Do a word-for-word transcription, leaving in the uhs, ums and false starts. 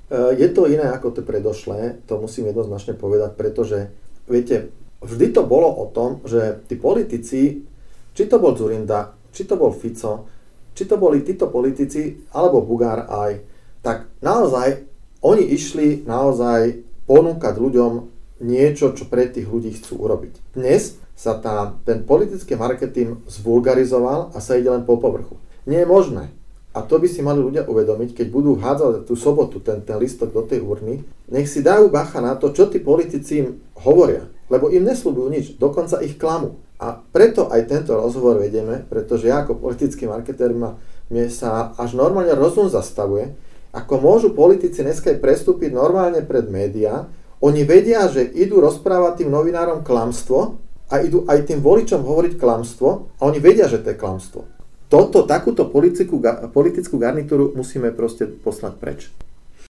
Je to iné ako to predošlé, to musím jednoznačne povedať, pretože, viete, vždy to bolo o tom, že tí politici, či to bol Dzurinda, či to bol Fico, či to boli títo politici, alebo Bugár aj, tak naozaj oni išli naozaj ponúkať ľuďom niečo, čo pre tých ľudí chcú urobiť. Dnes sa tá, ten politický marketing zvulgarizoval a sa ide len po povrchu. Nie je možné. A to by si mali ľudia uvedomiť, keď budú hádzať tú sobotu ten, ten listok do tej urny, nech si dajú bacha na to, čo tí politici im hovoria. Lebo im nesľubujú nič, dokonca ich klamú. A preto aj tento rozhovor vedieme, pretože ja ako politický marketér ma, mne sa až normálne rozum zastavuje, ako môžu politici dneska aj prestúpiť normálne pred médiá. Oni vedia, že idú rozprávať tým novinárom klamstvo a idú aj tým voličom hovoriť klamstvo a oni vedia, že to je klamstvo. Toto, takúto politickú, politickú garnitúru musíme proste poslať preč.